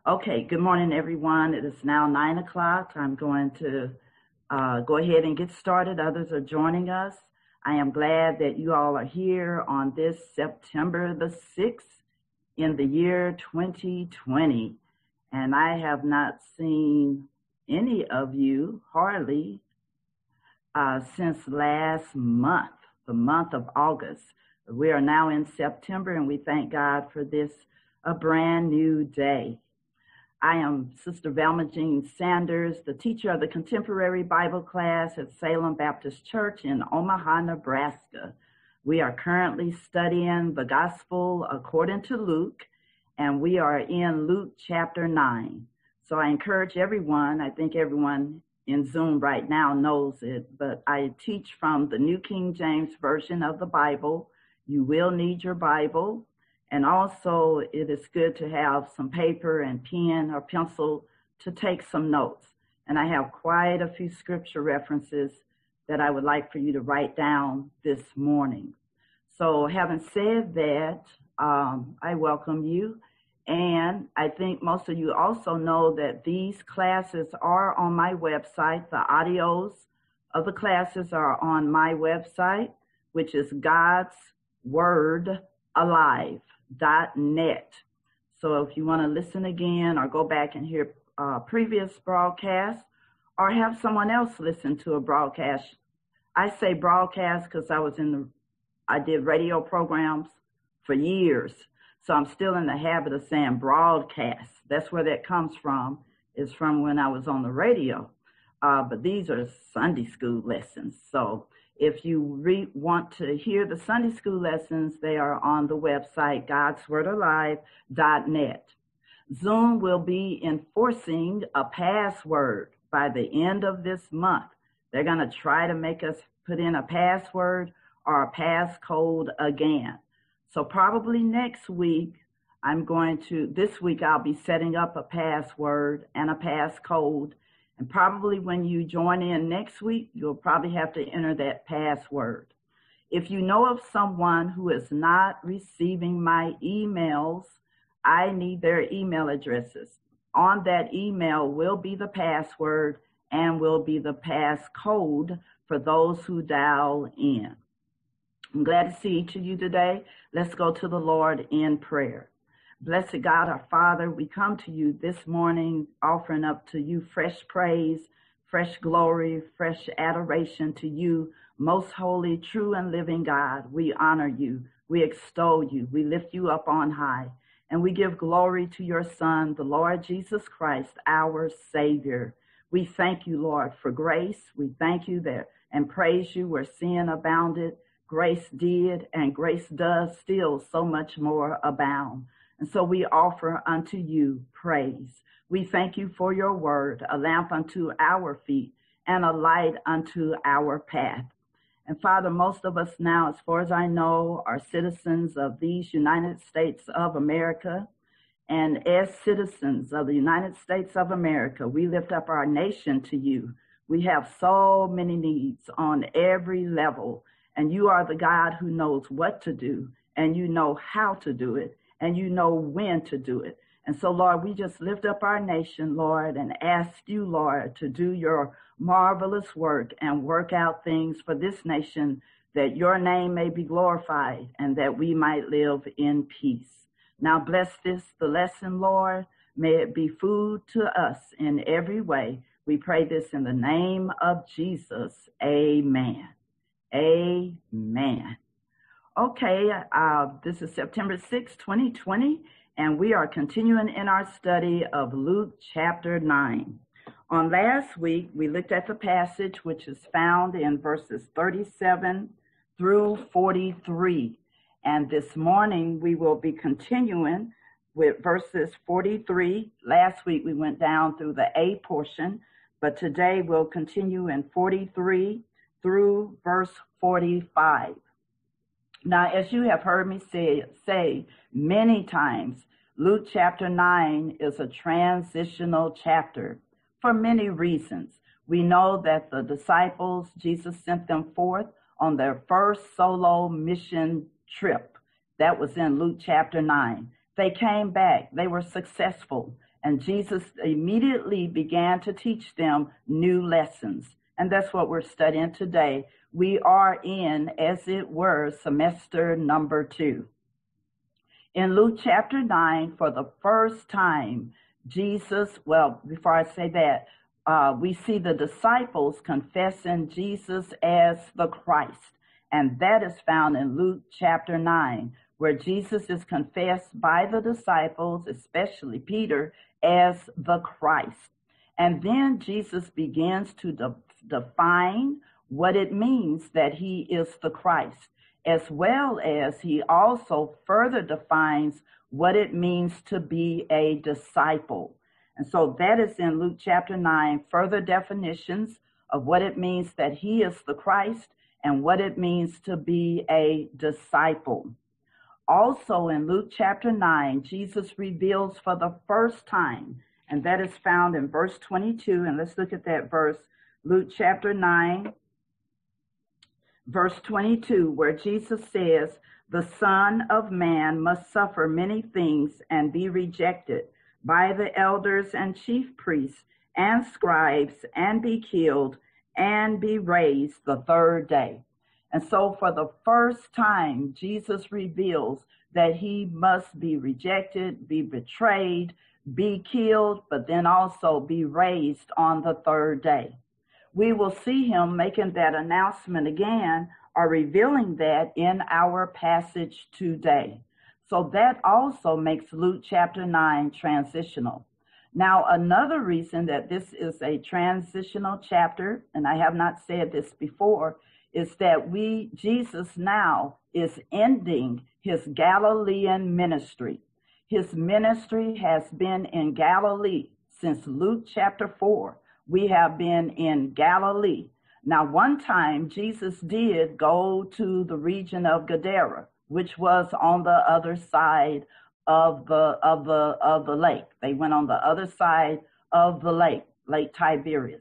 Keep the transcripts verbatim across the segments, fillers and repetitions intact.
Okay, good morning, everyone. It is now nine o'clock. I'm going to uh, go ahead and get started. Others are joining us. I am glad that you all are here on this September the sixth in the year twenty twenty. And I have not seen any of you, hardly, uh, since last month, the month of August. We are now in September, and we thank God for this, a brand new day. I am Sister Velma Jean Sanders, the teacher of the Contemporary Bible class at Salem Baptist Church in Omaha, Nebraska. We are currently studying the Gospel according to Luke, and we are in Luke chapter nine. So I encourage everyone, I think everyone in Zoom right now knows it, but I teach from the New King James Version of the Bible. You will need your Bible. And also, it is good to have some paper and pen or pencil to take some notes. And I have quite a few scripture references that I would like for you to write down this morning. So having said that, um, I welcome you. And I think most of you also know that these classes are on my website. The audios of the classes are on my website, which is God's Word Alive. Dot net. So if you want to listen again or go back and hear uh, previous broadcasts or have someone else listen to a broadcast, I say broadcast because I was in the, I did radio programs for years. So I'm still in the habit of saying broadcast. That's where that comes from, is from when I was on the radio. Uh, but these are Sunday school lessons. So if you re- want to hear the Sunday school lessons, they are on the website, gods word alive dot net. Zoom will be enforcing a password by the end of this month. They're going to try to make us put in a password or a passcode again. So probably next week, I'm going to, this week I'll be setting up a password and a passcode. And probably when you join in next week, you'll probably have to enter that password. If you know of someone who is not receiving my emails, I need their email addresses. On that email will be the password and will be the passcode for those who dial in. I'm glad to see each of you today. Let's go to the Lord in prayer. Blessed God, our Father, we come to you this morning offering up to you fresh praise, fresh glory, fresh adoration to you, most holy, true, and living God. We honor you. We extol you. We lift you up on high. And we give glory to your Son, the Lord Jesus Christ, our Savior. We thank you, Lord, for grace. We thank you there and praise you where sin abounded. Grace did, and grace does still so much more abound. And so we offer unto you praise. We thank you for your word, a lamp unto our feet and a light unto our path. And Father, most of us now, as far as I know, are citizens of these United States of America. And as citizens of the United States of America, we lift up our nation to you. We have so many needs on every level. And you are the God who knows what to do, and you know how to do it, and you know when to do it. And so, Lord, we just lift up our nation, Lord, and ask you, Lord, to do your marvelous work and work out things for this nation, that your name may be glorified and that we might live in peace. Now bless this, the lesson, Lord. May it be food to us in every way. We pray this in the name of Jesus. Amen. Amen. Okay, uh, this is September sixth, twenty twenty, and we are continuing in our study of Luke chapter nine. On last week, we looked at the passage which is found in verses thirty-seven through forty-three. And this morning, we will be continuing with verses forty-three. Last week, we went down through the A portion, but today we'll continue in forty-three through verse forty-five. Now, as you have heard me say, say many times, Luke chapter nine is a transitional chapter for many reasons. We know that the disciples, Jesus sent them forth on their first solo mission trip. That was in Luke chapter nine. They came back. They were successful. And Jesus immediately began to teach them new lessons. And that's what we're studying today. We are in, as it were, semester number two. In Luke chapter nine, for the first time, Jesus, well, before I say that, uh, we see the disciples confessing Jesus as the Christ. And that is found in Luke chapter nine, where Jesus is confessed by the disciples, especially Peter, as the Christ. And then Jesus begins to de- define what it means that he is the Christ, as well as he also further defines what it means to be a disciple. And so that is in Luke chapter nine, further definitions of what it means that he is the Christ and what it means to be a disciple. Also in Luke chapter nine, Jesus reveals for the first time, and that is found in verse twenty-two, and let's look at that verse, Luke chapter nine, verse twenty-two, where Jesus says, the Son of Man must suffer many things and be rejected by the elders and chief priests and scribes and be killed and be raised the third day. And so for the first time, Jesus reveals that he must be rejected, be betrayed, be killed, but then also be raised on the third day. We will see him making that announcement again or revealing that in our passage today. So that also makes Luke chapter nine transitional. Now, another reason that this is a transitional chapter, and I have not said this before, is that we, Jesus now is ending his Galilean ministry. His ministry has been in Galilee since Luke chapter four. We have been in Galilee. Now, one time Jesus did go to the region of Gadara, which was on the other side of the of the of the lake. They went on the other side of the lake, Lake Tiberias.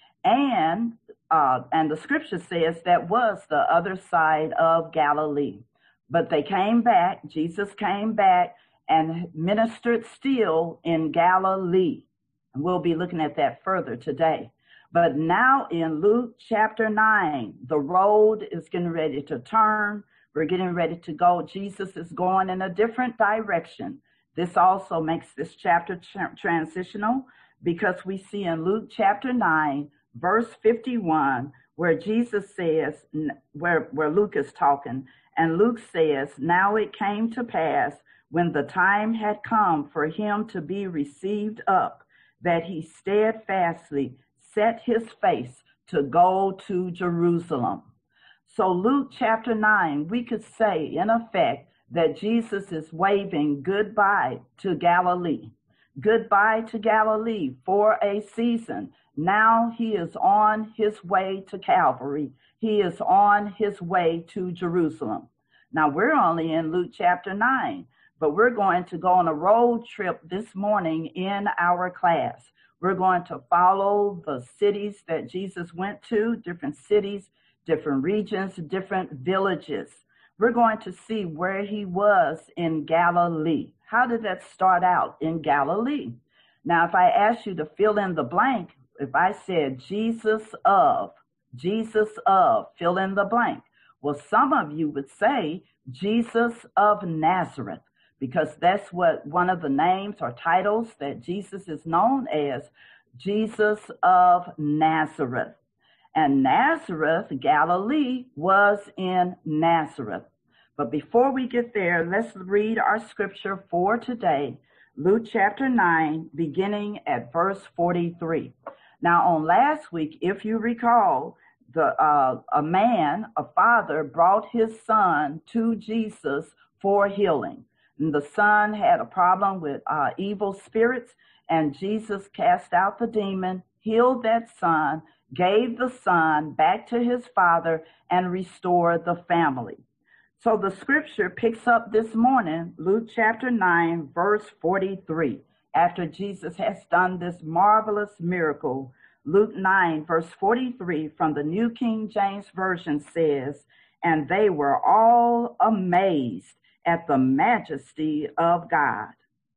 And uh, and the scripture says that was the other side of Galilee. But they came back, Jesus came back and ministered still in Galilee. And we'll be looking at that further today. But now in Luke chapter nine, the road is getting ready to turn. We're getting ready to go. Jesus is going in a different direction. This also makes this chapter tra- transitional because we see in Luke chapter nine, verse fifty-one, where Jesus says, where, where Luke is talking, and Luke says, now it came to pass when the time had come for him to be received up, that he steadfastly set his face to go to Jerusalem. So Luke chapter nine, we could say in effect that Jesus is waving goodbye to Galilee. Goodbye to Galilee for a season. Now he is on his way to Calvary. He is on his way to Jerusalem. Now we're only in Luke chapter nine, but we're going to go on a road trip this morning in our class. We're going to follow the cities that Jesus went to, different cities, different regions, different villages. We're going to see where he was in Galilee. How did that start out in Galilee? Now, if I ask you to fill in the blank, if I said Jesus of, Jesus of, fill in the blank. Well, some of you would say Jesus of Nazareth, because that's what one of the names or titles that Jesus is known as, Jesus of Nazareth. And Nazareth, Galilee, was in Nazareth. But before we get there, let's read our scripture for today, Luke chapter nine, beginning at verse forty-three. Now, on last week, if you recall, the uh, a man, a father, brought his son to Jesus for healing. And the son had a problem with uh, evil spirits, and Jesus cast out the demon, healed that son, gave the son back to his father, and restored the family. So the scripture picks up this morning, Luke chapter nine, verse forty-three. After Jesus has done this marvelous miracle, Luke nine, verse forty-three from the New King James Version says, and they were all amazed at the majesty of God.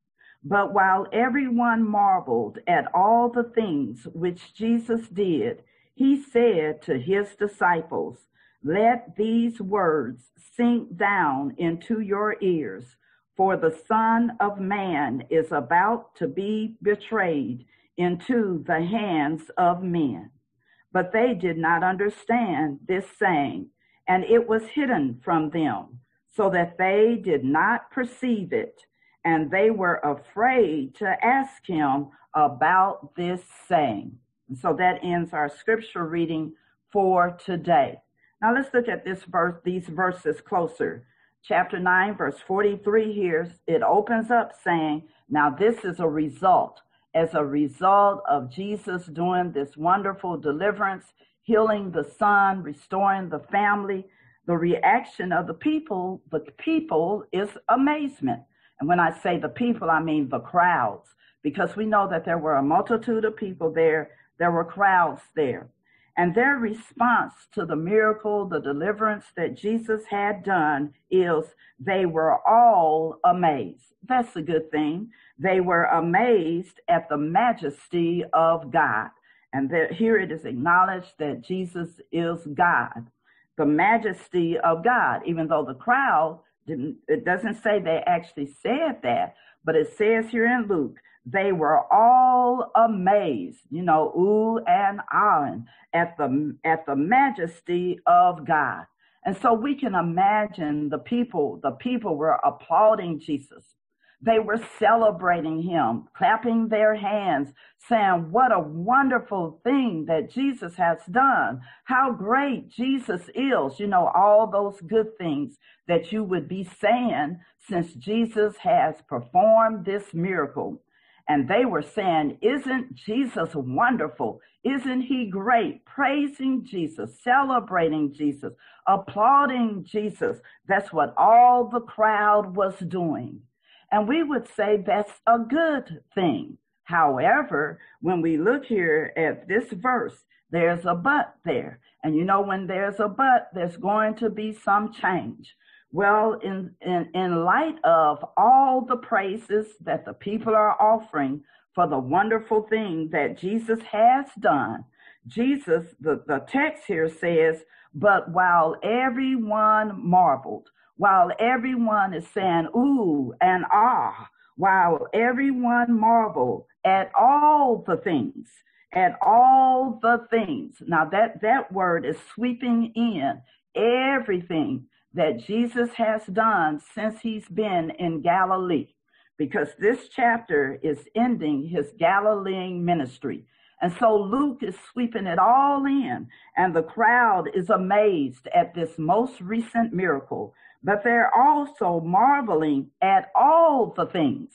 But while everyone marveled at all the things which Jesus did, he said to his disciples, "Let these words sink down into your ears, for the Son of Man is about to be betrayed into the hands of men." But they did not understand this saying, and it was hidden from them, so that they did not perceive it, and they were afraid to ask him about this saying. And so that ends our scripture reading for today. Now let's look at this verse, these verses closer. Chapter nine, verse forty-three here, it opens up saying, now this is a result. As a result of Jesus doing this wonderful deliverance, healing the son, restoring the family, the reaction of the people, the people is amazement. And when I say the people, I mean the crowds, because we know that there were a multitude of people there. There were crowds there. And their response to the miracle, the deliverance that Jesus had done is they were all amazed. That's a good thing. They were amazed at the majesty of God. And that here it is acknowledged that Jesus is God, the majesty of God, even though the crowd didn't, it doesn't say they actually said that, but it says here in Luke, they were all amazed, you know, ooh and ah, at the at the majesty of God. And so we can imagine the people, the people were applauding Jesus. They were celebrating him, clapping their hands, saying, what a wonderful thing that Jesus has done. How great Jesus is. You know, all those good things that you would be saying since Jesus has performed this miracle. And they were saying, isn't Jesus wonderful? Isn't he great? Praising Jesus, celebrating Jesus, applauding Jesus. That's what all the crowd was doing. And we would say that's a good thing. However, when we look here at this verse, there's a but there. And you know, when there's a but, there's going to be some change. Well, in, in, in light of all the praises that the people are offering for the wonderful thing that Jesus has done, Jesus, the, the text here says, but while everyone marveled, while everyone is saying, ooh and ah, while everyone marveled at all the things, at all the things. Now that, that word is sweeping in everything that Jesus has done since he's been in Galilee, because this chapter is ending his Galilean ministry. And so Luke is sweeping it all in, and the crowd is amazed at this most recent miracle. But they're also marveling at all the things,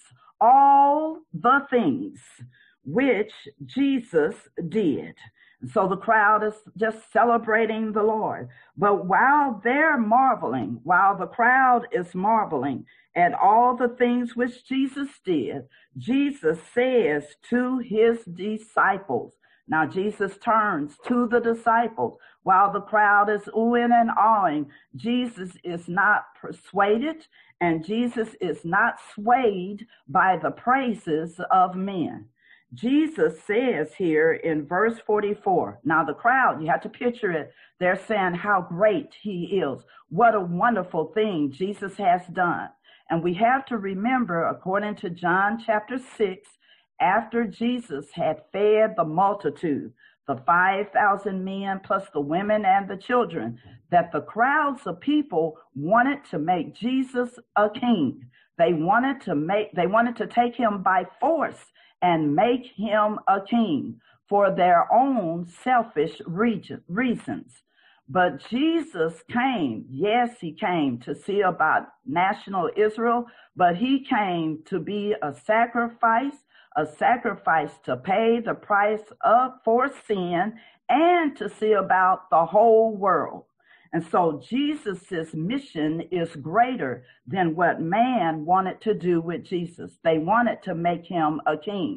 all the things which Jesus did. So the crowd is just celebrating the Lord. But while they're marveling, while the crowd is marveling at all the things which Jesus did, Jesus says to his disciples, now Jesus turns to the disciples. While the crowd is oohing and awing, Jesus is not persuaded, and Jesus is not swayed by the praises of men. Jesus says here in verse forty-four, now the crowd, you have to picture it, they're saying how great he is. What a wonderful thing Jesus has done. And we have to remember, according to John chapter six, after Jesus had fed the multitude, the five thousand men plus the women and the children, that the crowds of people wanted to make Jesus a king. They wanted to make, they wanted to take him by force and make him a king for their own selfish reasons. But Jesus came, yes, he came to see about national Israel, but he came to be a sacrifice, a sacrifice to pay the price of for sin and to see about the whole world. And so Jesus's mission is greater than what man wanted to do with Jesus. They wanted to make him a king.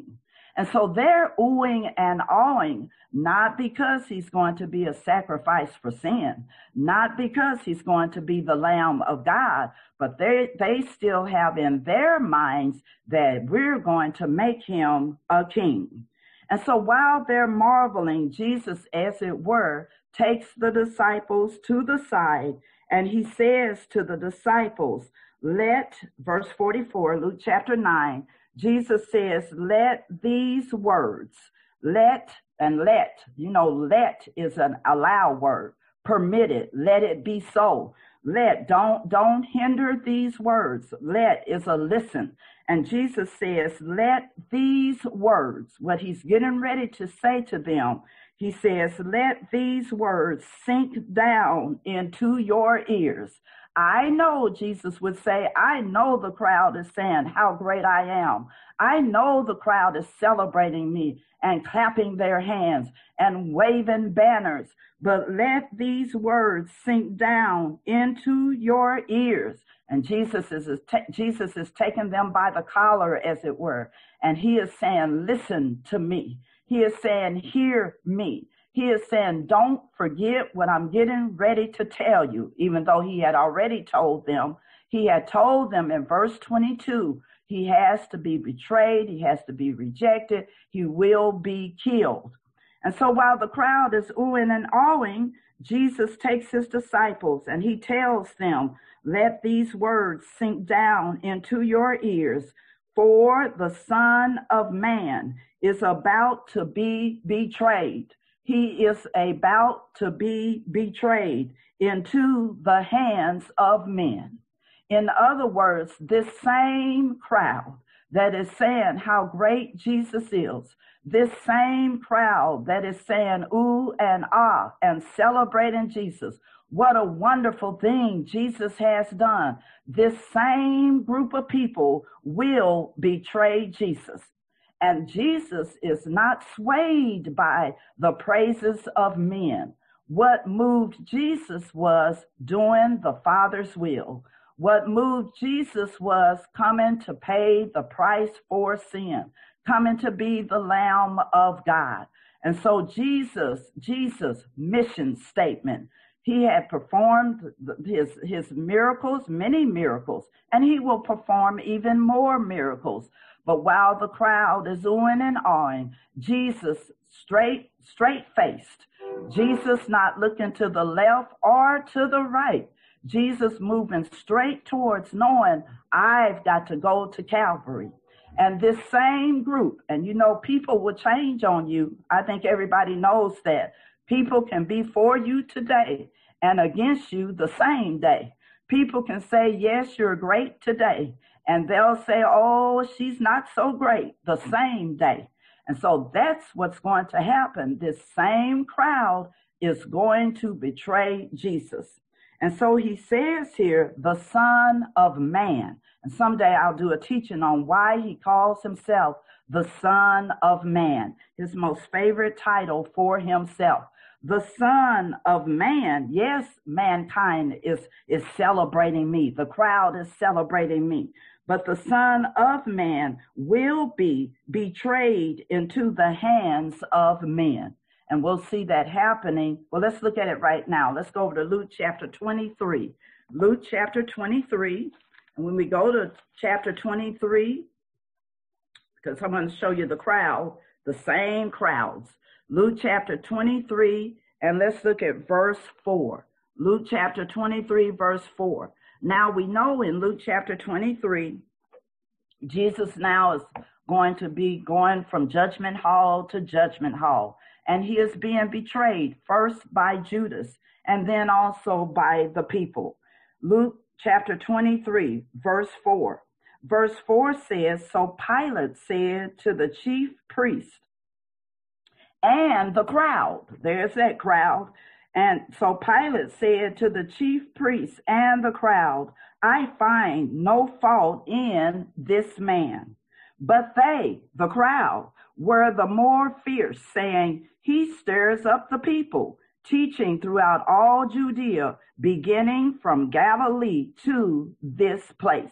And so they're oohing and awing, not because he's going to be a sacrifice for sin, not because he's going to be the Lamb of God, but they, they still have in their minds that we're going to make him a king. And so while they're marveling, Jesus, as it were, takes the disciples to the side, and he says to the disciples, let, verse forty-four, Luke chapter nine, Jesus says, let these words, let and let, you know, let is an allow word, permit it, let it be so. Let, don't, don't hinder these words. Let is a listen. And Jesus says, let these words, what he's getting ready to say to them, he says, let these words sink down into your ears. I know, Jesus would say, I know the crowd is saying how great I am. I know the crowd is celebrating me and clapping their hands and waving banners. But let these words sink down into your ears. And Jesus is, Jesus is taking them by the collar, as it were. And he is saying, listen to me. He is saying, hear me. He is saying, don't forget what I'm getting ready to tell you, even though he had already told them. He had told them in verse twenty-two, he has to be betrayed. He has to be rejected. He will be killed. And so while the crowd is oohing and awing, Jesus takes his disciples and he tells them, let these words sink down into your ears, for the Son of Man is about to be betrayed. He is about to be betrayed into the hands of men. In other words, this same crowd that is saying how great Jesus is, this same crowd that is saying ooh and ah and celebrating Jesus, what a wonderful thing Jesus has done. This same group of people will betray Jesus. And Jesus is not swayed by the praises of men. What moved Jesus was doing the Father's will. What moved Jesus was coming to pay the price for sin, coming to be the Lamb of God. And so Jesus, Jesus' mission statement, he had performed his, his miracles, many miracles, and he will perform even more miracles. But while the crowd is oohing and awing, Jesus straight, straight-faced, Jesus not looking to the left or to the right, Jesus moving straight towards knowing I've got to go to Calvary. And this same group, and you know, people will change on you. I think everybody knows that. People can be for you today and against you the same day. People can say, yes, you're great today. And they'll say, oh, she's not so great the same day. And so that's what's going to happen. This same crowd is going to betray Jesus. And so he says here, the Son of Man. And someday I'll do a teaching on why he calls himself the Son of Man, his most favorite title for himself. The Son of Man. Yes, mankind is, is celebrating me. The crowd is celebrating me. But the Son of Man will be betrayed into the hands of men. And we'll see that happening. Well, let's look at it right now. Let's go over to Luke chapter twenty-three. Luke chapter twenty-three. And when we go to chapter twenty-three, because I'm going to show you the crowd, the same crowds. Luke chapter twenty-three, and let's look at verse four. Luke chapter twenty-three, verse four. Now we know in Luke chapter twenty-three, Jesus now is going to be going from judgment hall to judgment hall. And he is being betrayed first by Judas and then also by the people. Luke chapter twenty-three, verse four. Verse four says, so Pilate said to the chief priest and the crowd, there's that crowd. And so Pilate said to the chief priests and the crowd, I find no fault in this man. But they, the crowd, were the more fierce, saying, he stirs up the people, teaching throughout all Judea, beginning from Galilee to this place.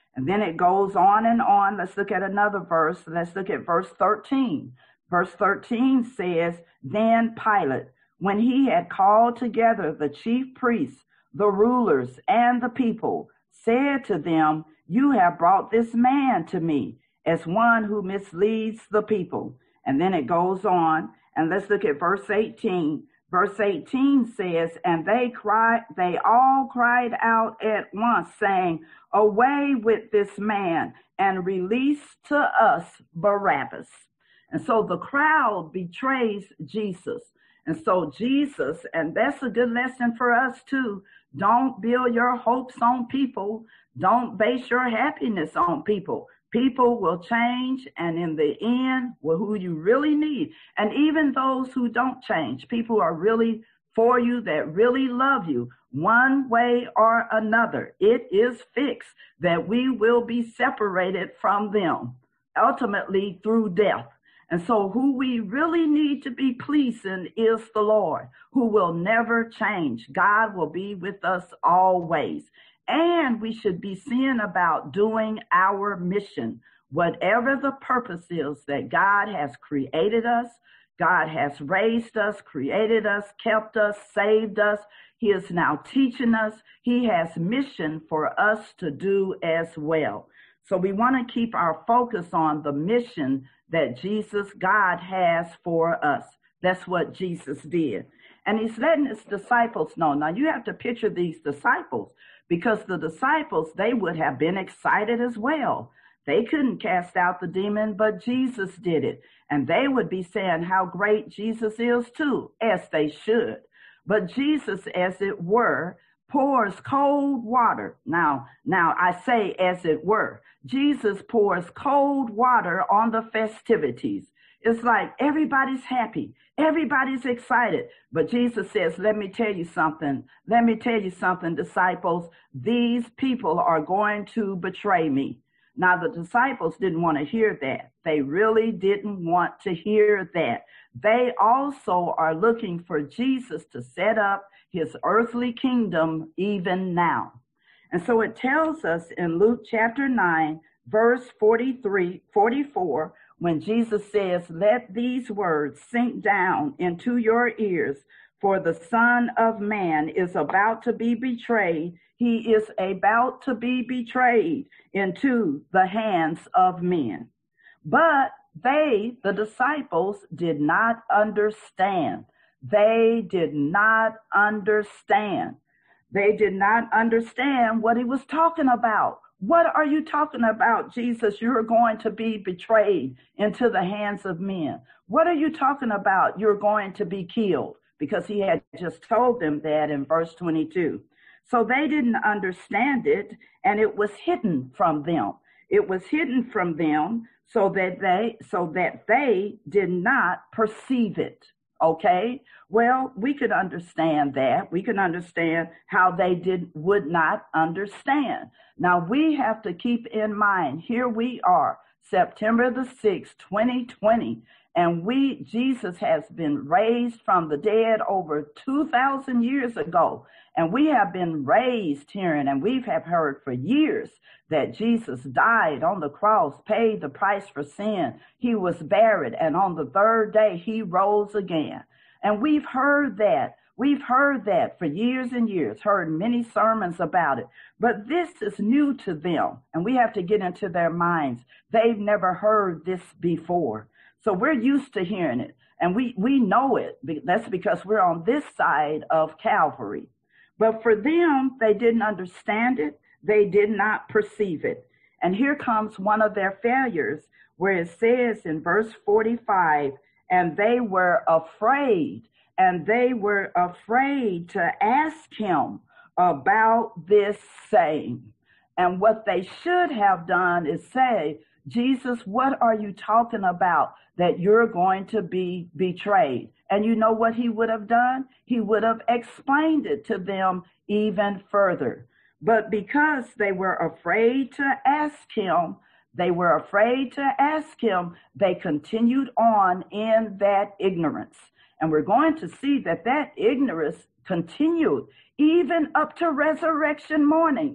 And then it goes on and on. Let's look at another verse. Let's look at verse thirteen. Verse thirteen says, then Pilate, when he had called together the chief priests, the rulers, and the people, said to them, you have brought this man to me as one who misleads the people. And then it goes on. And let's look at verse eighteen. Verse eighteen says, and they cried, they all cried out at once, saying, away with this man, and release to us Barabbas. And so the crowd betrays Jesus. And so Jesus, and that's a good lesson for us too, don't build your hopes on people. Don't base your happiness on people. People will change, and in the end, well, who you really need, and even those who don't change, people who are really for you, that really love you, one way or another, it is fixed that we will be separated from them, ultimately through death. And so who we really need to be pleasing is the Lord, who will never change. God will be with us always. And we should be seeing about doing our mission, whatever the purpose is that God has created us, God has raised us, created us, kept us, saved us. He is now teaching us. He has mission for us to do as well. So we want to keep our focus on the mission that Jesus, God, has for us. That's what Jesus did. And he's letting his disciples know. Now, you have to picture these disciples, because the disciples, they would have been excited as well. They couldn't cast out the demon, but Jesus did it. And they would be saying how great Jesus is too, as they should. But Jesus, as it were, pours cold water. Now, now I say as it were, Jesus pours cold water on the festivities. It's like everybody's happy. Everybody's excited. But Jesus says, let me tell you something. Let me tell you something, disciples. These people are going to betray me. Now, the disciples didn't want to hear that. They really didn't want to hear that. They also are looking for Jesus to set up his earthly kingdom even now. And so it tells us in Luke chapter nine, verse forty-three, forty-four, when Jesus says, let these words sink down into your ears, for the Son of Man is about to be betrayed. He is about to be betrayed into the hands of men. But they, the disciples, did not understand. They did not understand. They did not understand what he was talking about. What are you talking about, Jesus? You're going to be betrayed into the hands of men. What are you talking about? You're going to be killed, because he had just told them that in verse twenty-two. So they didn't understand it, and it was hidden from them. It was hidden from them so that they, so that they did not perceive it. Okay, well, we could understand that. We can understand how they did would not understand. Now, we have to keep in mind, here we are, September the sixth, twenty twenty, and we, Jesus has been raised from the dead over two thousand years ago, and we have been raised hearing, and we have heard for years that Jesus died on the cross, paid the price for sin. He was buried, and on the third day, he rose again. And we've heard that. We've heard that for years and years, heard many sermons about it. But this is new to them, and we have to get into their minds. They've never heard this before. So we're used to hearing it, and we, we know it. That's because we're on this side of Calvary. But for them, they didn't understand it. They did not perceive it. And here comes one of their failures, where it says in verse forty-five, and they were afraid, and they were afraid to ask him about this saying. And what they should have done is say, Jesus, what are you talking about that you're going to be betrayed? And you know what he would have done? He would have explained it to them even further. But because they were afraid to ask him, they were afraid to ask him, they continued on in that ignorance. And we're going to see that that ignorance continued even up to resurrection morning,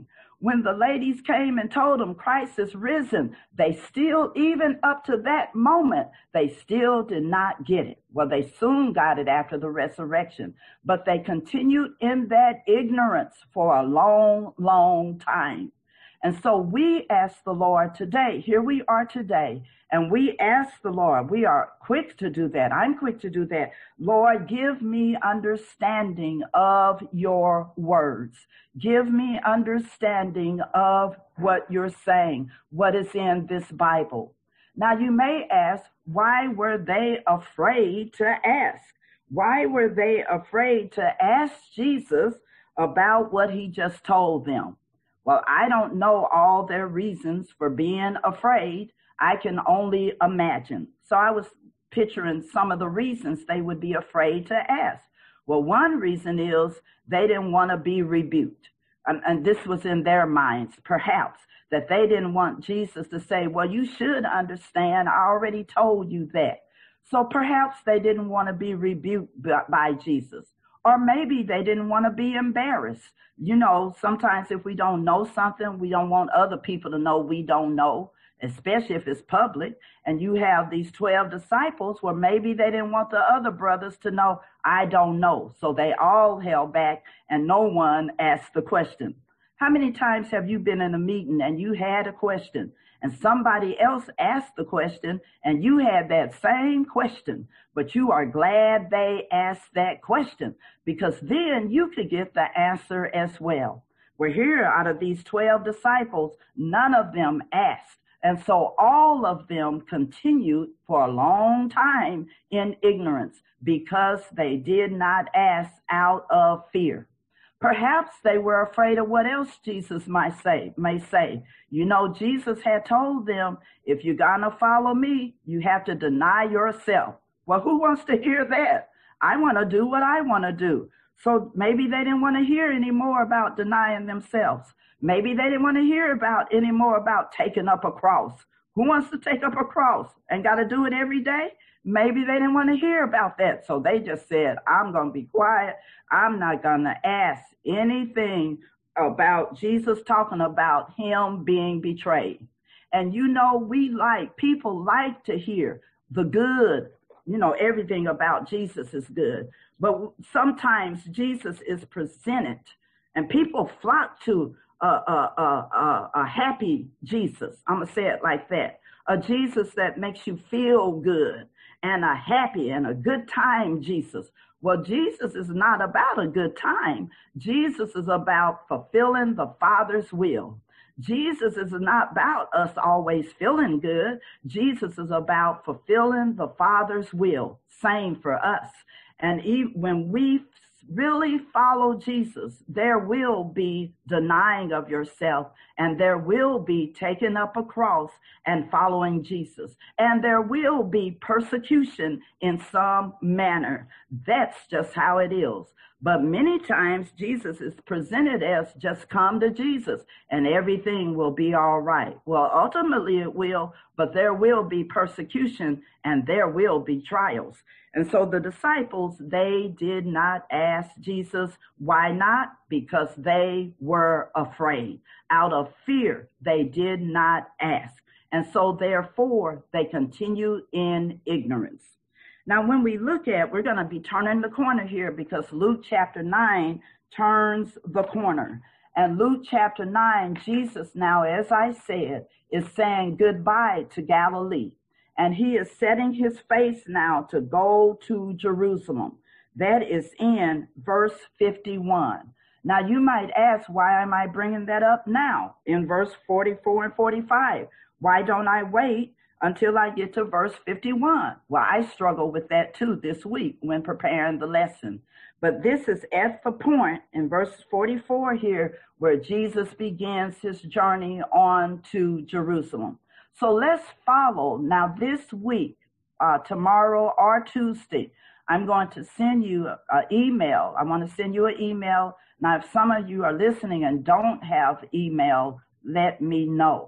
When the ladies came and told them Christ is risen, they still, even up to that moment, they still did not get it. Well, they soon got it after the resurrection, but they continued in that ignorance for a long, long time. And so we ask the Lord today, here we are today, and we ask the Lord, we are quick to do that. I'm quick to do that. Lord, give me understanding of your words. Give me understanding of what you're saying, what is in this Bible. Now you may ask, why were they afraid to ask? Why were they afraid to ask Jesus about what he just told them? Well, I don't know all their reasons for being afraid. I can only imagine. So I was picturing some of the reasons they would be afraid to ask. Well, one reason is they didn't want to be rebuked. Um, and this was in their minds, perhaps, that they didn't want Jesus to say, well, you should understand. I already told you that. So perhaps they didn't want to be rebuked by, by Jesus. Or maybe they didn't want to be embarrassed. You know, sometimes if we don't know something, we don't want other people to know we don't know, especially if it's public. And you have these twelve disciples where maybe they didn't want the other brothers to know, I don't know. So they all held back and no one asked the question. How many times have you been in a meeting and you had a question and somebody else asked the question and you had that same question, but you are glad they asked that question because then you could get the answer as well. We're here out of these twelve disciples, none of them asked. And so all of them continued for a long time in ignorance because they did not ask out of fear. Perhaps they were afraid of what else Jesus might say, may say. You know, Jesus had told them, if you're going to follow me, you have to deny yourself. Well, who wants to hear that? I want to do what I want to do. So maybe they didn't want to hear any more about denying themselves. Maybe they didn't want to hear about any more about taking up a cross. Who wants to take up a cross and got to do it every day? Maybe they didn't want to hear about that. So they just said, I'm going to be quiet. I'm not going to ask anything about Jesus talking about him being betrayed. And, you know, we like, people like to hear the good. You know, everything about Jesus is good. But sometimes Jesus is presented and people flock to a, a, a, a, a happy Jesus. I'm going to say it like that. A Jesus that makes you feel good. And a happy and a good time Jesus. Well, Jesus is not about a good time. Jesus is about fulfilling the Father's will. Jesus is not about us always feeling good. Jesus is about fulfilling the Father's will. Same for us. And even when we really follow Jesus, there will be denying of yourself, and there will be taking up a cross and following Jesus, and there will be persecution in some manner. That's just how it is. But many times Jesus is presented as just come to Jesus and everything will be all right. Well, ultimately it will, but there will be persecution and there will be trials. And so the disciples, they did not ask Jesus. Why not? Because they were afraid. Out of fear, they did not ask. And so therefore, they continued in ignorance. Now, when we look at, we're going to be turning the corner here because Luke chapter nine turns the corner. And Luke chapter nine, Jesus now, as I said, is saying goodbye to Galilee. And he is setting his face now to go to Jerusalem. That is in verse fifty-one. Now, you might ask, why am I bringing that up now in verse forty-four and forty-five? Why don't I wait until I get to verse fifty-one? Well, I struggled with that too this week when preparing the lesson. But this is at the point in verse forty-four here where Jesus begins his journey on to Jerusalem. So let's follow. Now this week, uh, tomorrow or Tuesday, I'm going to send you an email. I want to send you an email. Now, if some of you are listening and don't have email, let me know.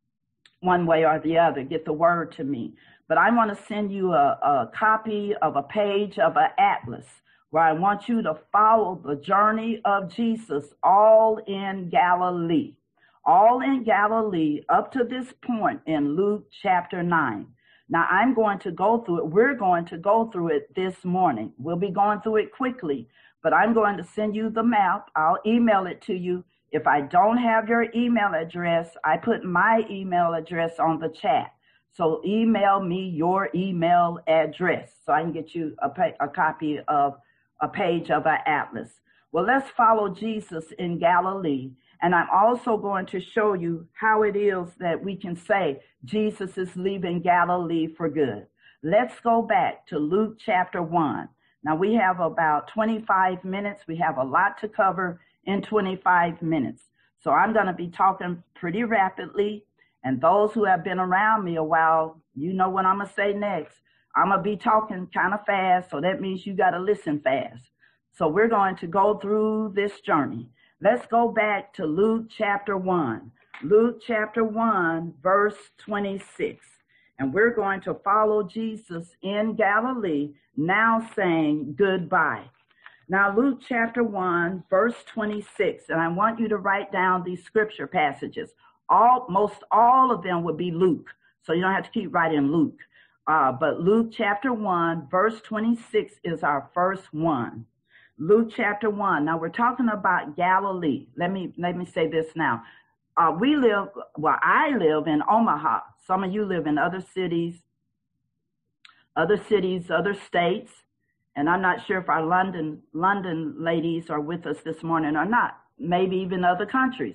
One way or the other, get the word to me. But I want to send you a, a copy of a page of an atlas where I want you to follow the journey of Jesus all in Galilee. all in Galilee up to this point in Luke chapter nine. Now, I'm going to go through it. We're going to go through it this morning. We'll be going through it quickly, but I'm going to send you the map. I'll email it to you. If I don't have your email address, I put my email address on the chat. So email me your email address so I can get you a, a copy of a page of our atlas. Well, let's follow Jesus in Galilee. And I'm also going to show you how it is that we can say Jesus is leaving Galilee for good. Let's go back to Luke chapter one. Now, we have about twenty-five minutes. We have a lot to cover in twenty-five minutes. So I'm going to be talking pretty rapidly. And those who have been around me a while, you know what I'm going to say next. I'm going to be talking kind of fast, so that means you got to listen fast. So we're going to go through this journey. Let's go back to Luke chapter one. Luke chapter one, verse twenty-six. And we're going to follow Jesus in Galilee, now saying goodbye. Now, Luke chapter one, verse twenty-six, and I want you to write down these scripture passages. All, most all of them would be Luke, so you don't have to keep writing Luke. Uh, but Luke chapter one, verse twenty-six is our first one. Luke chapter one. Now, we're talking about Galilee. Let me, let me say this now. Uh, we live, well, I live in Omaha. Some of you live in other cities, other cities, other states. And I'm not sure if our London, London ladies are with us this morning or not, maybe even other countries.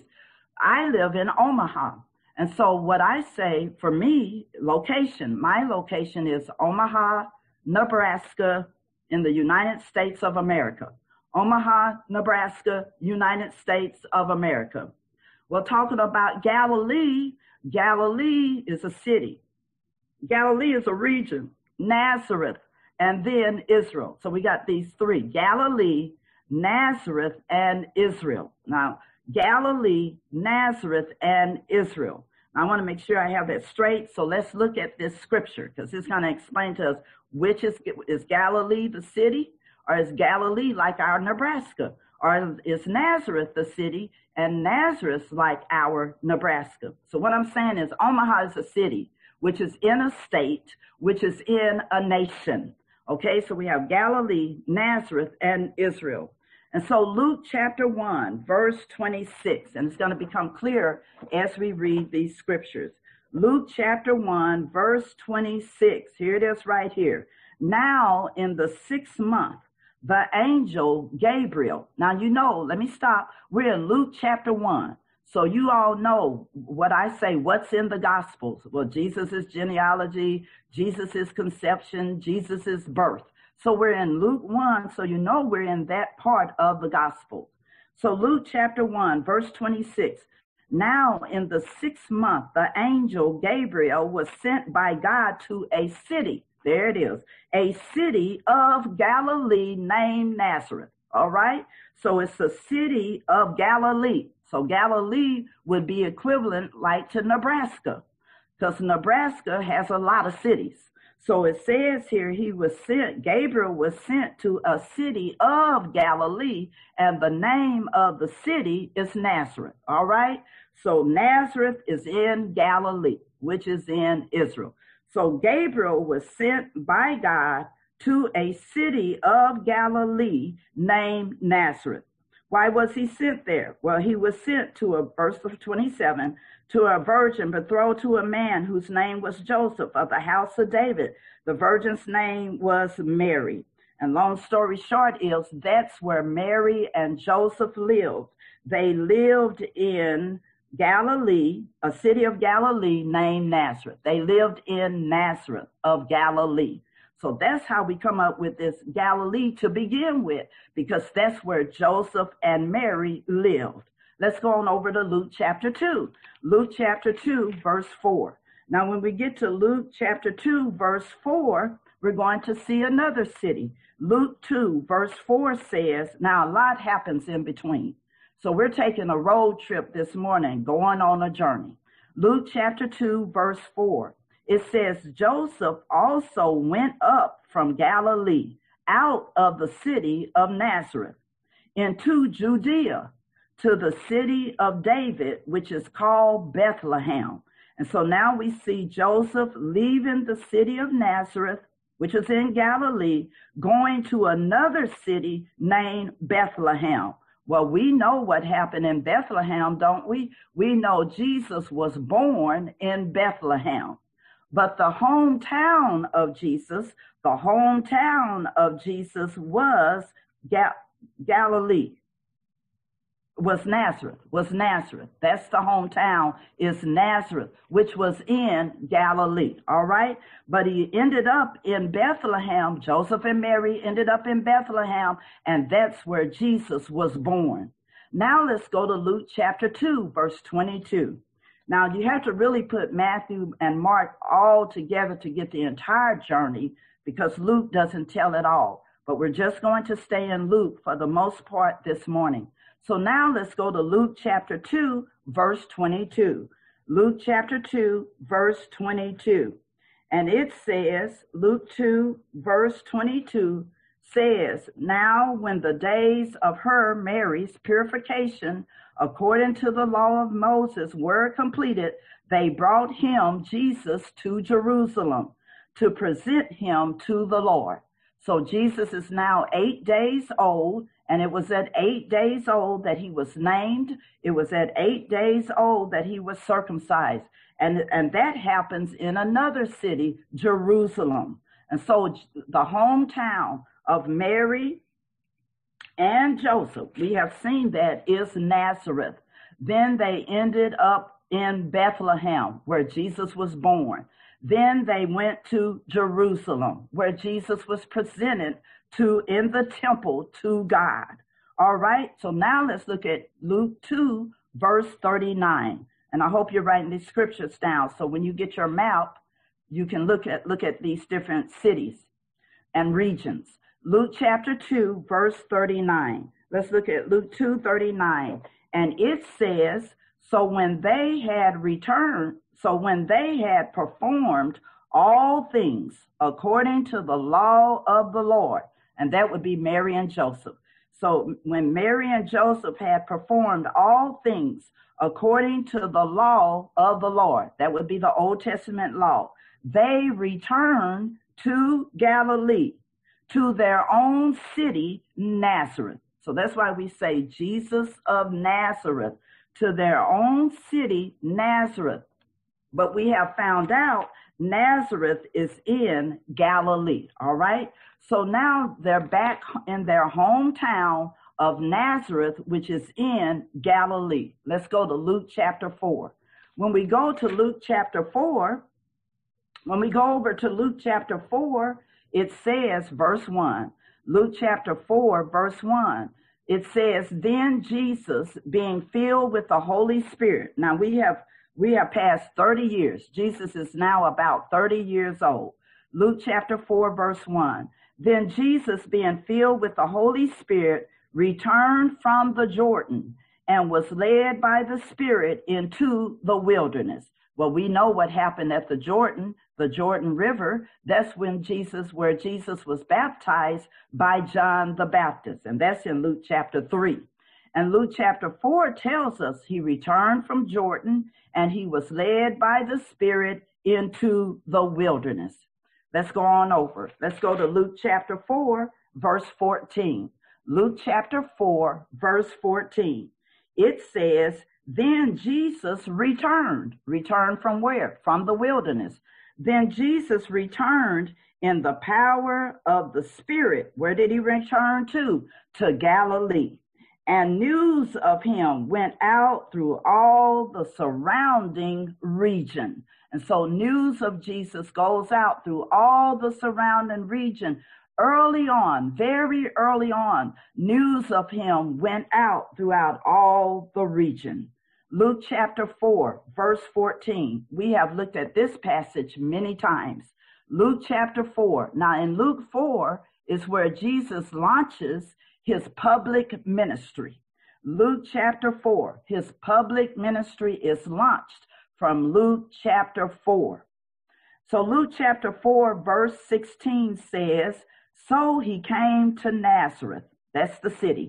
I live in Omaha. And so what I say for me, location, my location is Omaha, Nebraska, in the United States of America. Omaha, Nebraska, United States of America. Well, talking about Galilee, Galilee is a city. Galilee is a region, Nazareth, and then Israel. So we got these three, Galilee, Nazareth, and Israel. Now, Galilee, Nazareth, and Israel. I want to make sure I have that straight. So let's look at this scripture because it's going to explain to us which is, is Galilee the city, or is Galilee like our Nebraska, or is Nazareth the city and Nazareth like our Nebraska? So what I'm saying is Omaha is a city, which is in a state, which is in a nation. Okay, so we have Galilee, Nazareth, and Israel. And so Luke chapter one, verse twenty-six, and it's going to become clear as we read these scriptures. Luke chapter one, verse twenty-six, here it is right here. Now in the sixth month, the angel Gabriel. Now, you know, let me stop. We're in Luke chapter one. So you all know what I say, what's in the Gospels. Well, Jesus' genealogy, Jesus' conception, Jesus' birth. So we're in Luke one, so you know we're in that part of the gospel. So Luke chapter one, verse twenty-six. Now in the sixth month, the angel Gabriel was sent by God to a city. There it is. A city of Galilee named Nazareth. All right. So it's a city of Galilee. So Galilee would be equivalent like to Nebraska, because Nebraska has a lot of cities. So it says here he was sent, Gabriel was sent to a city of Galilee, and the name of the city is Nazareth. All right. So Nazareth is in Galilee, which is in Israel. So Gabriel was sent by God to a city of Galilee named Nazareth. Why was he sent there? Well, he was sent to a verse of twenty-seven, to a virgin betrothed to a man whose name was Joseph of the house of David. The virgin's name was Mary. And long story short is that's where Mary and Joseph lived. They lived in Galilee, a city of Galilee named Nazareth. They lived in Nazareth of Galilee. So that's how we come up with this Galilee to begin with, because that's where Joseph and Mary lived. Let's go on over to Luke chapter two. Luke chapter two, verse four. Now, when we get to Luke chapter two, verse four, we're going to see another city. Luke two, verse four says, now a lot happens in between. So we're taking a road trip this morning, going on a journey. Luke chapter two, verse four. It says, Joseph also went up from Galilee, out of the city of Nazareth, into Judea, to the city of David, which is called Bethlehem. And so now we see Joseph leaving the city of Nazareth, which is in Galilee, going to another city named Bethlehem. Well, we know what happened in Bethlehem, don't we? We know Jesus was born in Bethlehem. But the hometown of Jesus, the hometown of Jesus was Ga- Galilee, was Nazareth, was Nazareth. That's the hometown, is Nazareth, which was in Galilee, all right? But he ended up in Bethlehem. Joseph and Mary ended up in Bethlehem, and that's where Jesus was born. Now let's go to Luke chapter two, verse twenty-two. Now you have to really put Matthew and Mark all together to get the entire journey, because Luke doesn't tell it all. But we're just going to stay in Luke for the most part this morning. So now let's go to Luke chapter two, verse twenty-two. Luke chapter two, verse twenty-two. And it says, Luke two, verse twenty-two says, now when the days of her, Mary's, purification, according to the law of Moses, were completed, they brought him, Jesus, to Jerusalem to present him to the Lord. So Jesus is now eight days old. And it was at eight days old that he was named. It was at eight days old that he was circumcised. And, and that happens in another city, Jerusalem. And so the hometown of Mary and Joseph, we have seen that, is Nazareth. Then they ended up in Bethlehem, where Jesus was born. Then they went to Jerusalem, where Jesus was presented to in the temple to God. All right. So now let's look at Luke two, verse thirty-nine. And I hope you're writing these scriptures down. So when you get your map, you can look at, look at these different cities and regions. Luke chapter two, verse thirty-nine. Let's look at Luke two, thirty-nine. And it says, so when they had returned, so when they had performed all things according to the law of the Lord, and that would be Mary and Joseph. So when Mary and Joseph had performed all things according to the law of the Lord, that would be the Old Testament law, they returned to Galilee, to their own city, Nazareth. So that's why we say Jesus of Nazareth, to their own city, Nazareth. But we have found out Nazareth is in Galilee, all right? So now they're back in their hometown of Nazareth, which is in Galilee. Let's go to Luke chapter four. When we go to Luke chapter four, when we go over to Luke chapter four, it says, verse one, Luke chapter four, verse one, it says, then Jesus, being filled with the Holy Spirit. Now we have We have passed thirty years. Jesus is now about thirty years old. Luke chapter four, verse one. Then Jesus, being filled with the Holy Spirit, returned from the Jordan and was led by the Spirit into the wilderness. Well, we know what happened at the Jordan, the Jordan River. That's when Jesus, where Jesus was baptized by John the Baptist. And that's in Luke chapter three. And Luke chapter four tells us he returned from Jordan and he was led by the Spirit into the wilderness. Let's go on over. Let's go to Luke chapter four, verse fourteen. Luke chapter four, verse fourteen. It says, then Jesus returned. Returned from where? From the wilderness. Then Jesus returned in the power of the Spirit. Where did he return to? To Galilee. And news of him went out through all the surrounding region. And so news of Jesus goes out through all the surrounding region. Early on, very early on, news of him went out throughout all the region. Luke chapter four, verse fourteen. We have looked at this passage many times. Luke chapter four. Now in Luke four is where Jesus launches his public ministry. Luke chapter four, his public ministry is launched from Luke chapter four. So Luke chapter four, verse sixteen says, so he came to Nazareth. That's the city.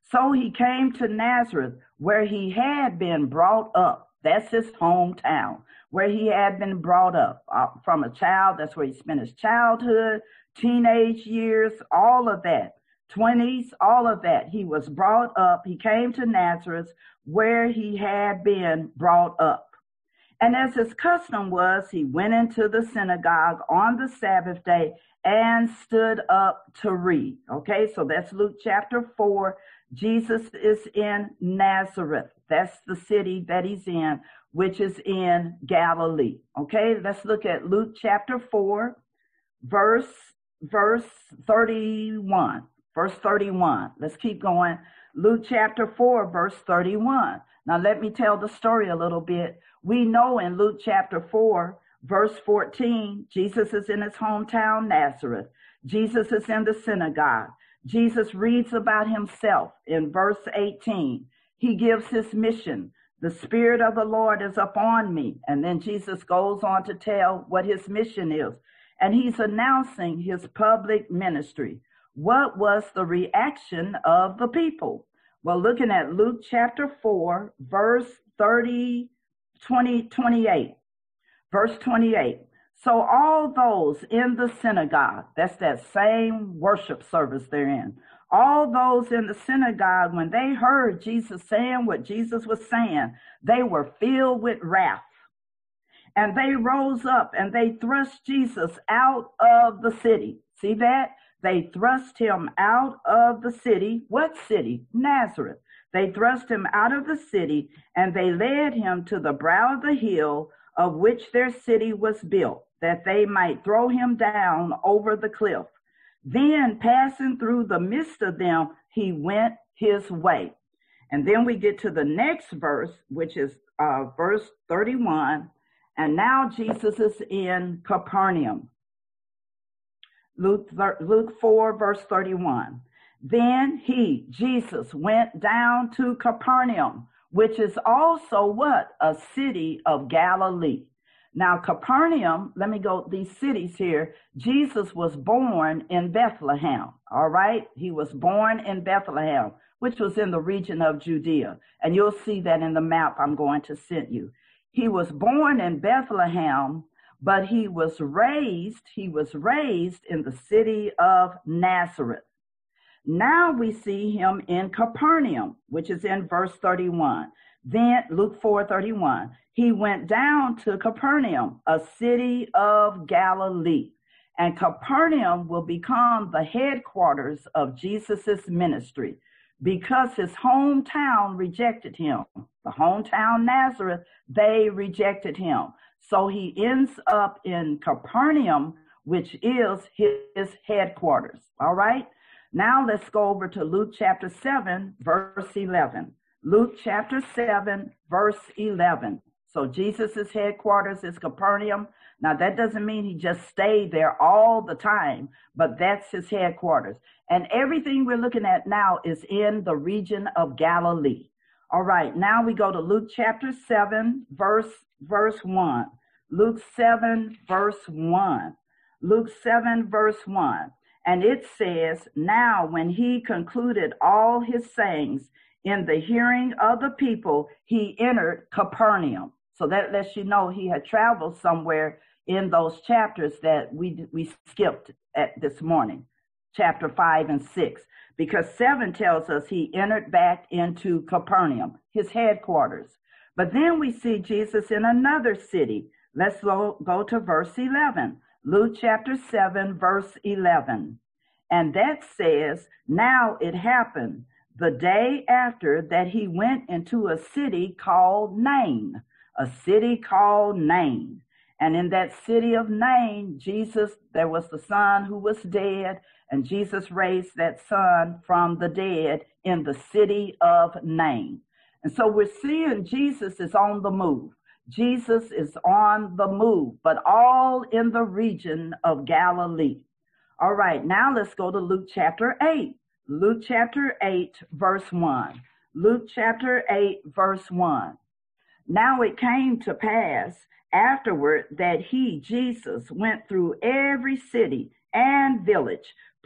So he came to Nazareth, where he had been brought up. That's his hometown, where he had been brought up. Uh, from a child, that's where he spent his childhood, teenage years, all of that. twenties, all of that. He was brought up. He came to Nazareth, where he had been brought up. And as his custom was, he went into the synagogue on the Sabbath day and stood up to read. Okay, so that's Luke chapter four. Jesus is in Nazareth. That's the city that he's in, which is in Galilee. Okay, let's look at Luke chapter four, verse, verse thirty-one. Verse thirty-one. Let's keep going. Luke chapter four, verse thirty-one. Now let me tell the story a little bit. We know in Luke chapter four, verse fourteen, Jesus is in his hometown, Nazareth. Jesus is in the synagogue. Jesus reads about himself in verse eighteen. He gives his mission. The Spirit of the Lord is upon me. And then Jesus goes on to tell what his mission is. And he's announcing his public ministry. What was the reaction of the people? Well, looking at Luke chapter four, verse thirty, twenty, twenty-eight. Verse twenty-eight. So all those in the synagogue, that's that same worship service they're in, all those in the synagogue, when they heard Jesus saying what Jesus was saying, they were filled with wrath. And they rose up and they thrust Jesus out of the city. See that? They thrust him out of the city. What city? Nazareth. They thrust him out of the city, and they led him to the brow of the hill of which their city was built, that they might throw him down over the cliff. Then, passing through the midst of them, he went his way. And then we get to the next verse, which is uh, verse thirty-one. And now Jesus is in Capernaum. Luke, Luke four, verse thirty-one. Then he, Jesus, went down to Capernaum, which is also what? A city of Galilee. Now, Capernaum, let me go these cities here. Jesus was born in Bethlehem, all right? He was born in Bethlehem, which was in the region of Judea. And you'll see that in the map I'm going to send you. He was born in Bethlehem, but he was raised, he was raised in the city of Nazareth. Now we see him in Capernaum, which is in verse thirty-one. Then Luke four thirty-one, he went down to Capernaum, a city of Galilee. And Capernaum will become the headquarters of Jesus's ministry because his hometown rejected him. The hometown Nazareth, they rejected him. So he ends up in Capernaum, which is his headquarters. All right. Now let's go over to Luke chapter seven, verse eleven. Luke chapter seven, verse eleven. So Jesus's headquarters is Capernaum. Now that doesn't mean he just stayed there all the time, but that's his headquarters. And everything we're looking at now is in the region of Galilee. All right, now we go to Luke chapter seven, verse, verse one. Luke seven, verse one. Luke seven, verse one. And it says, now when he concluded all his sayings in the hearing of the people, he entered Capernaum. So that lets you know he had traveled somewhere in those chapters that we we skipped at this morning, chapter five and six, because seven tells us he entered back into Capernaum, his headquarters. But then we see Jesus in another city. Let's go, go to verse eleven. Luke chapter seven, verse eleven. And that says, now it happened the day after that he went into a city called Nain, a city called Nain. And in that city of Nain, Jesus, there was the son who was dead, and Jesus raised that son from the dead in the city of Nain. And so we're seeing Jesus is on the move. Jesus is on the move, but all in the region of Galilee. All right, now let's go to Luke chapter eight. Luke chapter eight, verse one. Luke chapter eight, verse one. Now it came to pass afterward that he, Jesus, went through every city and village,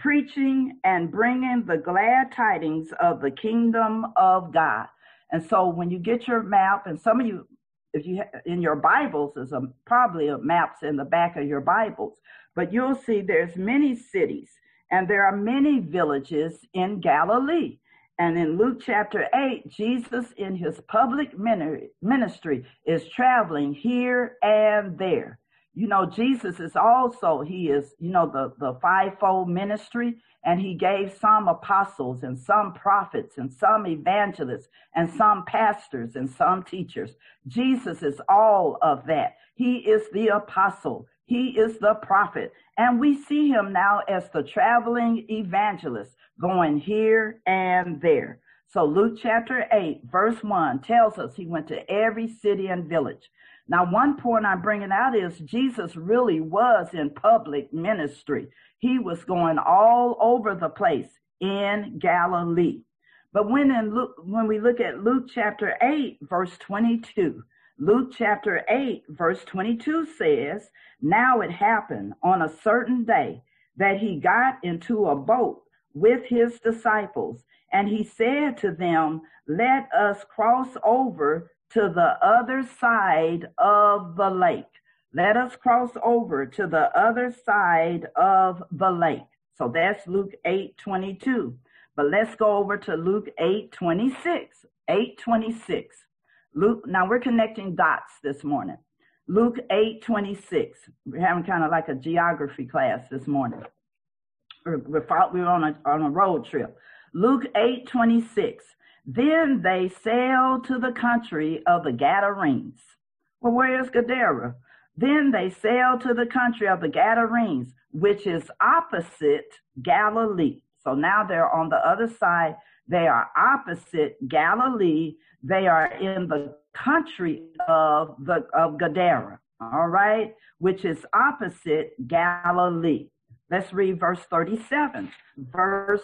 preaching and bringing the glad tidings of the kingdom of God. And so when you get your map, and some of you, if you in your Bibles, there's a, probably a maps in the back of your Bibles, but you'll see there's many cities and there are many villages in Galilee. And in Luke chapter eight, Jesus in his public ministry is traveling here and there. You know, Jesus is also, he is, you know, the, the fivefold ministry, and he gave some apostles and some prophets and some evangelists and some pastors and some teachers. Jesus is all of that. He is the apostle. He is the prophet. And we see him now as the traveling evangelist going here and there. So Luke chapter eight, verse one tells us he went to every city and village. Now, one point I'm bringing out is Jesus really was in public ministry. He was going all over the place in Galilee. But when in Luke, when we look at Luke chapter eight, verse twenty-two, Luke chapter eight, verse twenty-two says, now it happened on a certain day that he got into a boat with his disciples, and he said to them, let us cross over to the other side of the lake. Let us cross over to the other side of the lake. So that's Luke eight twenty-two. But let's go over to Luke eight twenty-six. eight twenty-six. Luke, now we're connecting dots this morning. Luke eight twenty-six. We're having kind of like a geography class this morning. We're, we're, we're on a, on a road trip. Luke eight twenty-six. Then they sailed to the country of the Gadarenes. Well, where is Gadara? Then they sailed to the country of the Gadarenes, which is opposite Galilee. So now they're on the other side. They are opposite Galilee. They are in the country of the of Gadara, all right, which is opposite Galilee. Let's read verse thirty-seven. Verse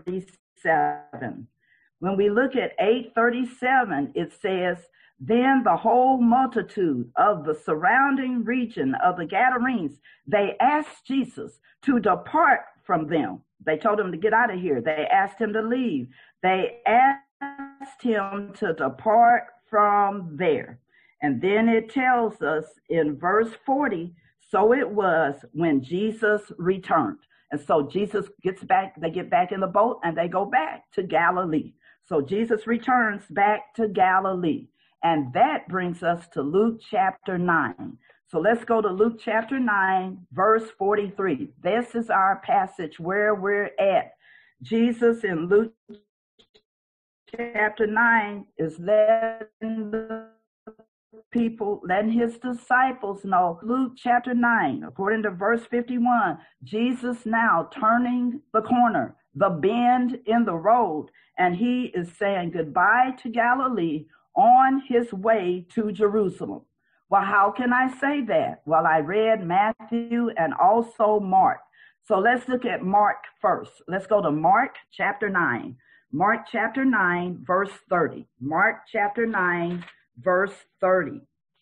thirty-seven. When we look at eight thirty-seven, it says, then the whole multitude of the surrounding region of the Gadarenes, they asked Jesus to depart from them. They told him to get out of here. They asked him to leave. They asked him to depart from there. And then it tells us in verse forty, so it was when Jesus returned. And so Jesus gets back, they get back in the boat and they go back to Galilee. So Jesus returns back to Galilee. And that brings us to Luke chapter nine. So let's go to Luke chapter nine, verse forty-three. This is our passage where we're at. Jesus in Luke chapter nine is letting the people, letting his disciples know. Luke chapter nine, according to verse fifty-one, Jesus now turning the corner, the bend in the road, and he is saying goodbye to Galilee on his way to Jerusalem. Well, how can I say that? Well, I read Matthew and also Mark. So let's look at Mark first. Let's go to Mark chapter nine. Mark chapter nine, verse thirty. Mark chapter nine, verse thirty.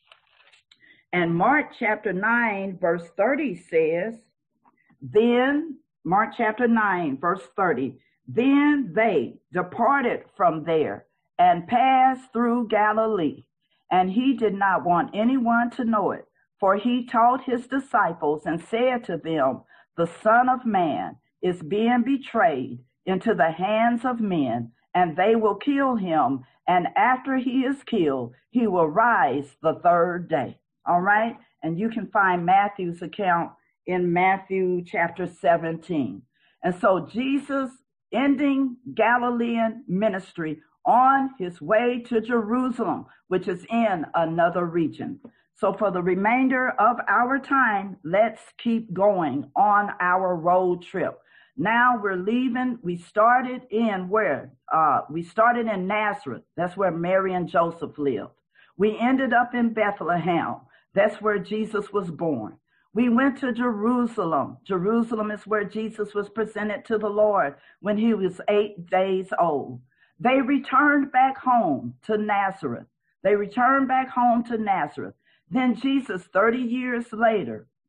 And Mark chapter nine, verse thirty says, then, Mark chapter nine, verse thirty, then they departed from there and passed through Galilee. And he did not want anyone to know it, for he taught his disciples and said to them, the Son of Man is being betrayed into the hands of men, and they will kill him. And after he is killed, he will rise the third day. All right. And you can find Matthew's account in Matthew chapter seventeen. And so Jesus ending Galilean ministry on his way to Jerusalem, which is in another region. So for the remainder of our time, let's keep going on our road trip. Now we're leaving. We started in where? Uh, we started in Nazareth. That's where Mary and Joseph lived. We ended up in Bethlehem. That's where Jesus was born. We went to Jerusalem. Jerusalem is where Jesus was presented to the Lord when he was eight days old. They returned back home to Nazareth. They returned back home to Nazareth. Then Jesus, thirty years later,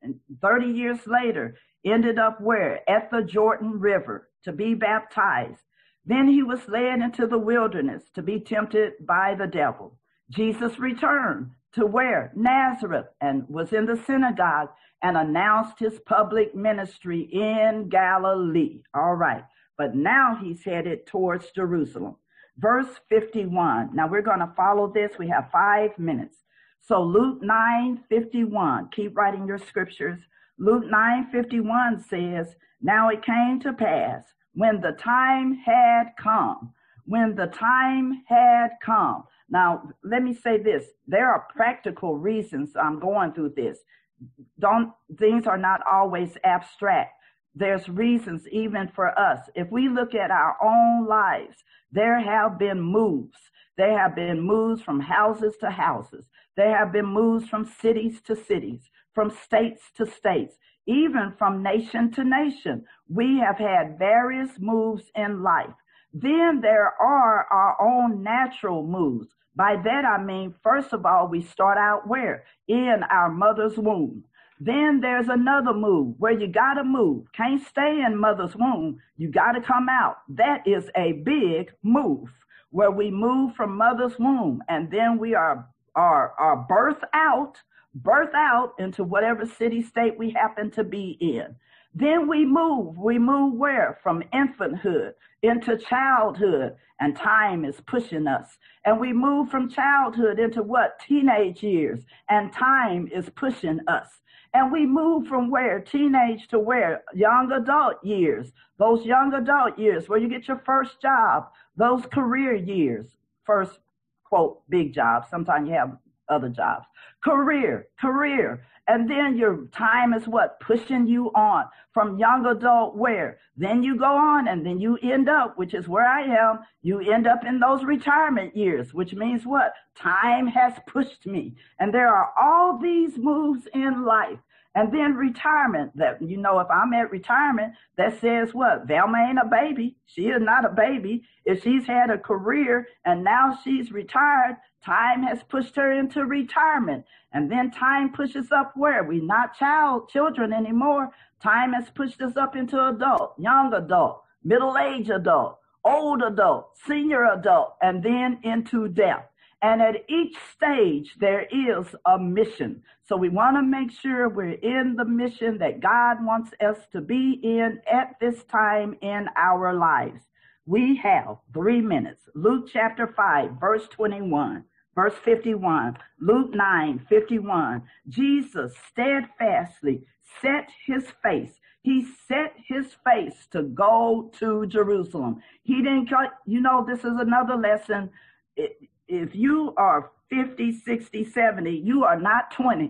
and thirty years later, ended up where? At the Jordan River to be baptized. Then he was led into the wilderness to be tempted by the devil. Jesus returned to where? Nazareth, and was in the synagogue and announced his public ministry in Galilee. All right. But now he's headed towards Jerusalem. Verse fifty-one. Now we're going to follow this. We have five minutes. So Luke nine fifty-one. Keep writing your scriptures. Luke nine fifty-one says, now it came to pass when the time had come, when the time had come. Now, let me say this. There are practical reasons I'm going through this. Don't, things are not always abstract. There's reasons even for us. If we look at our own lives, there have been moves. There have been moves from houses to houses. There have been moves from cities to cities, from states to states, even from nation to nation. We have had various moves in life. Then there are our own natural moves. By that I mean, first of all, we start out where? In our mother's womb. Then there's another move where you got to move. Can't stay in mother's womb. You got to come out. That is a big move where we move from mother's womb, and then we are, are, are birth out, birth out into whatever city, state we happen to be in. Then we move. We move where? From infanthood into childhood, and time is pushing us. And we move from childhood into what? Teenage years, and time is pushing us. And we move from where? Teenage to where? Young adult years. Those young adult years where you get your first job, those career years. First, quote, big job. Sometimes you have other jobs. Career, career. And then your time is what? Pushing you on from young adult where? Then you go on and then you end up, which is where I am, you end up in those retirement years, which means what? Time has pushed me. And there are all these moves in life. And then retirement, that, you know, if I'm at retirement, that says what? Velma ain't a baby. She is not a baby. If she's had a career and now she's retired, time has pushed her into retirement. And then time pushes up where? We're not child children anymore. Time has pushed us up into adult, young adult, middle-aged adult, old adult, senior adult, and then into death. And at each stage, there is a mission. So we want to make sure we're in the mission that God wants us to be in at this time in our lives. We have three minutes. Luke chapter five, verse twenty-one, verse fifty-one, Luke nine, fifty-one. Jesus steadfastly set his face. He set his face to go to Jerusalem. He didn't cut, you know, this is another lesson. It, If you are fifty, sixty, seventy, you are not twenty.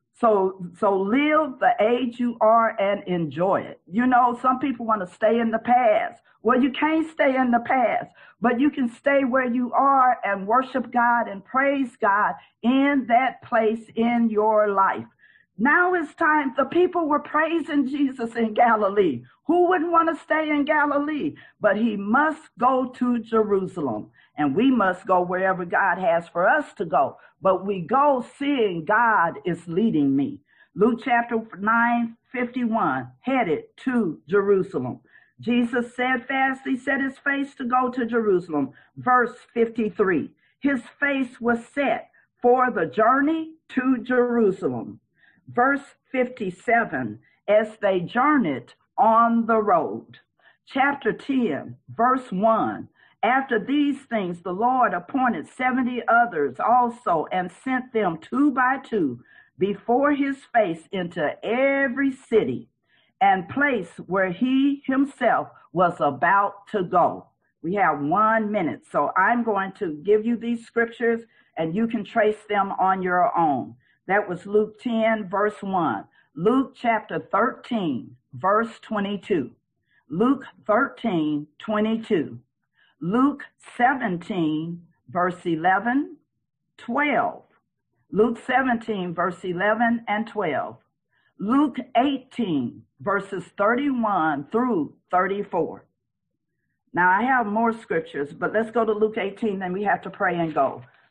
So, so live the age you are and enjoy it. You know, some people want to stay in the past. Well, you can't stay in the past, but you can stay where you are and worship God and praise God in that place in your life. Now it's time. The people were praising Jesus in Galilee. Who wouldn't want to stay in Galilee? But he must go to Jerusalem. And we must go wherever God has for us to go. But we go seeing God is leading me. Luke chapter nine, fifty-one, headed to Jerusalem. Jesus steadfastly set his face to go to Jerusalem. Verse fifty-three, his face was set for the journey to Jerusalem. Verse fifty-seven, as they journeyed on the road. Chapter ten, verse one, after these things, the Lord appointed seventy others also and sent them two by two before his face into every city and place where he himself was about to go. We have one minute, so I'm going to give you these scriptures and you can trace them on your own. That was Luke ten, verse one. Luke chapter thirteen, verse twenty-two. Luke thirteen, twenty-two. Luke seventeen, verse eleven, twelve. Luke seventeen, verse eleven and twelve. Luke eighteen, verses thirty-one through thirty-four. Now, I have more scriptures, but let's go to Luke eighteen, then we have to pray and go.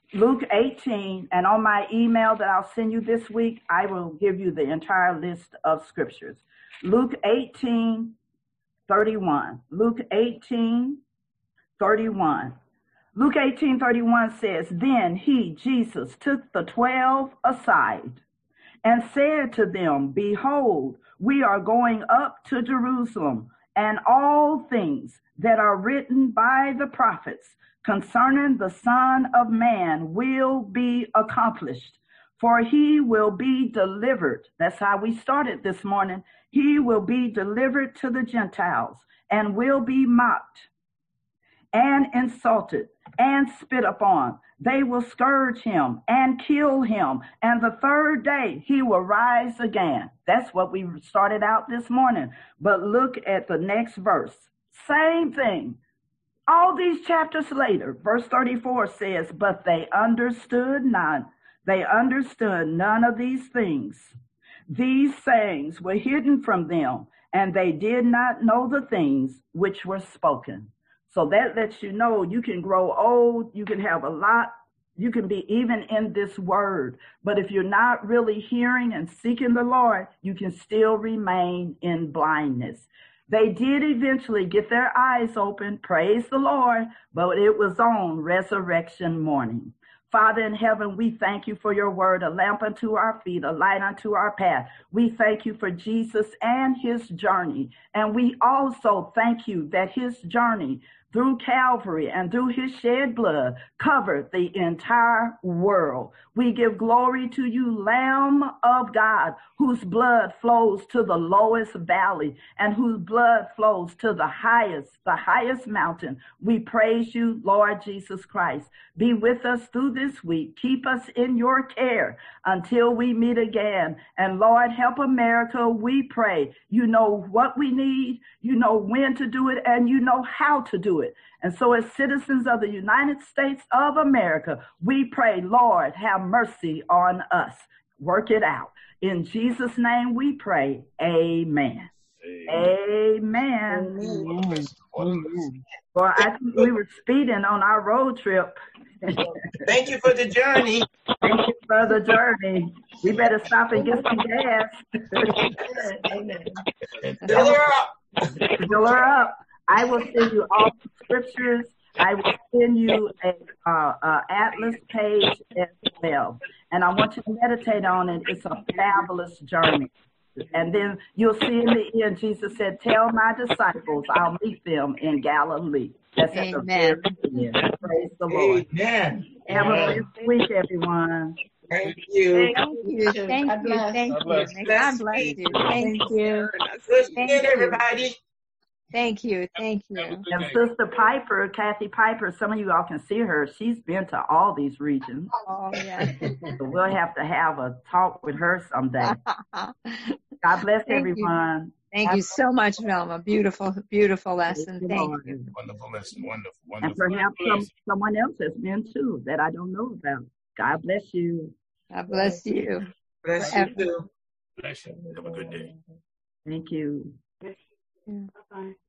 Luke eighteen, and on my email that I'll send you this week, I will give you the entire list of scriptures. Luke eighteen, thirty-one. Luke eighteen, thirty-one. Luke eighteen, thirty-one says, Then he, Jesus, took the twelve aside and said to them, Behold, we are going up to Jerusalem, and all things that are written by the prophets concerning the Son of Man will be accomplished. For he will be delivered. That's how we started this morning. He will be delivered to the Gentiles and will be mocked and insulted and spit upon. They will scourge him and kill him. And the third day he will rise again. That's what we started out this morning. But look at the next verse. Same thing. All these chapters later, verse thirty-four says, But they understood none. They understood none of these things. These sayings were hidden from them, and they did not know the things which were spoken. So that lets you know you can grow old, you can have a lot, you can be even in this word. But if you're not really hearing and seeking the Lord, you can still remain in blindness. They did eventually get their eyes open, praise the Lord, but it was on resurrection morning. Father in heaven, we thank you for your word, a lamp unto our feet, a light unto our path. We thank you for Jesus and his journey. And we also thank you that his journey through Calvary and through his shed blood covered the entire world. We give glory to you, Lamb of God, whose blood flows to the lowest valley and whose blood flows to the highest, the highest mountain. We praise you, Lord Jesus Christ. Be with us through this week. Keep us in your care until we meet again. And Lord, help America, we pray. You know what we need, you know when to do it, and you know how to do it. And so as citizens of the United States of America, we pray, Lord, have mercy on us. Work it out. In Jesus' name we pray. Amen. Amen. Amen. Amen. Well, I think we were speeding on our road trip. Thank you for the journey. Thank you for the journey. We better stop and get some gas. Fill her up. Fill her up. I will send you all the scriptures. I will send you a, uh, a atlas page as well. And I want you to meditate on it. It's a fabulous journey. And then you'll see in the end, Jesus said, tell my disciples I'll meet them in Galilee. That's at the very end. Praise the Lord. Amen. Have a blessed week, everyone. Thank you. Thank you. Thank you. Thank you. May God bless you. Thank you. Good night, everybody. Thank you. Thank you. And Sister Piper, Kathy Piper, some of you all can see her. She's been to all these regions. Oh, yeah. So we'll have to have a talk with her someday. God bless Thank everyone. You. Thank you so much, Velma. Beautiful, beautiful lesson. Thank you. Wonderful lesson. Wonderful, wonderful. And perhaps some, someone else has been too that I don't know about. God bless you. God bless you. Bless you too. Bless you. Have a good day. Thank you. Yeah. Bye-bye.